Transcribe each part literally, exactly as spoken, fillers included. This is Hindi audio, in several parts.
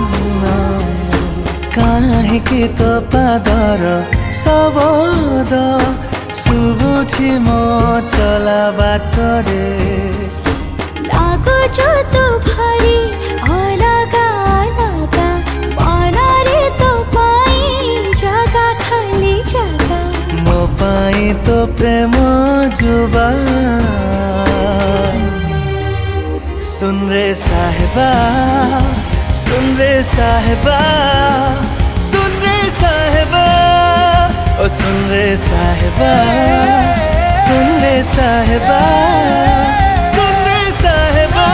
काहीँकि तो पादर शब्द शुभुछि म चला बाटरे लागुछु तु भारी अलगा अलगा मनरे तो पाई जगा खाली जगा मो पाई तो प्रेम जुबा सुन रे साहेबा सुन रे साहेबा सुन रे साहेबा ओ सुन रे साहेबा सुन रे साहेबा सुन रे साहेबा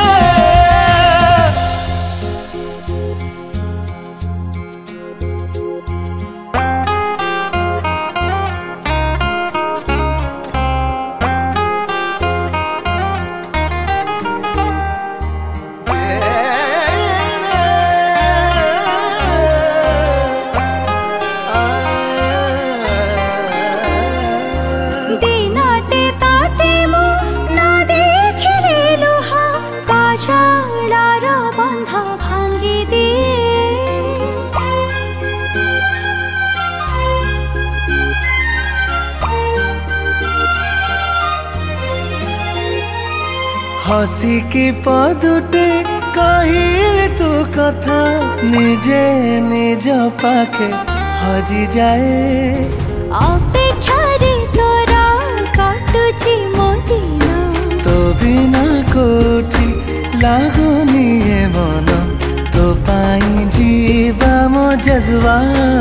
हसी की पदुटे कहिले तू कथा निजे निज पाखे हजी जाए अपेक्षा रे तोरा काटुची मो दिन तो बिना कोठी लागुनी ए मन तो पाई जीवा मो जज्बा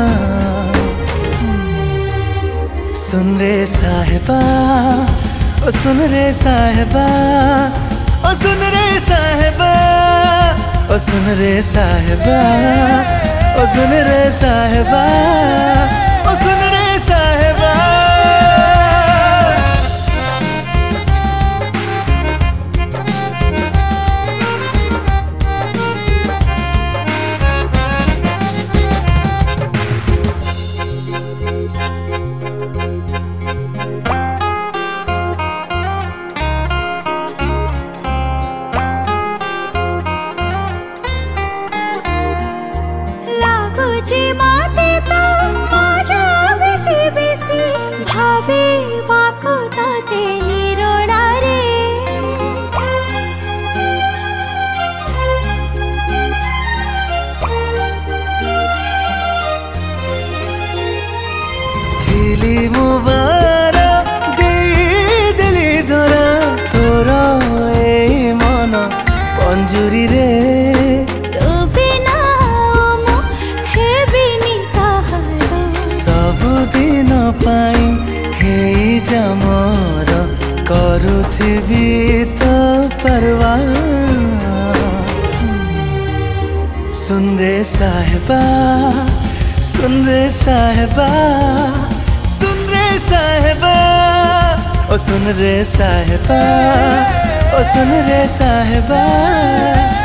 सुन रे साहेबा ओ सुन रे साहेबा ओ सुन रे साहेबा ओ सुन रे साहेबा ओ सुन रे साहेबा ओ सुन रे साहेबा मुबारा दे दिली धरा तोरा ए मन पंजुरी रे तो बिना मो हेबिनी कहारा सब दिन पाई हे जमर करुथिबी तो परवा सुन रे साहेबा सुन रे साहेबा सुन रे साहेबा ओ सुन रे साहेबा ओ सुन रे साहेबा।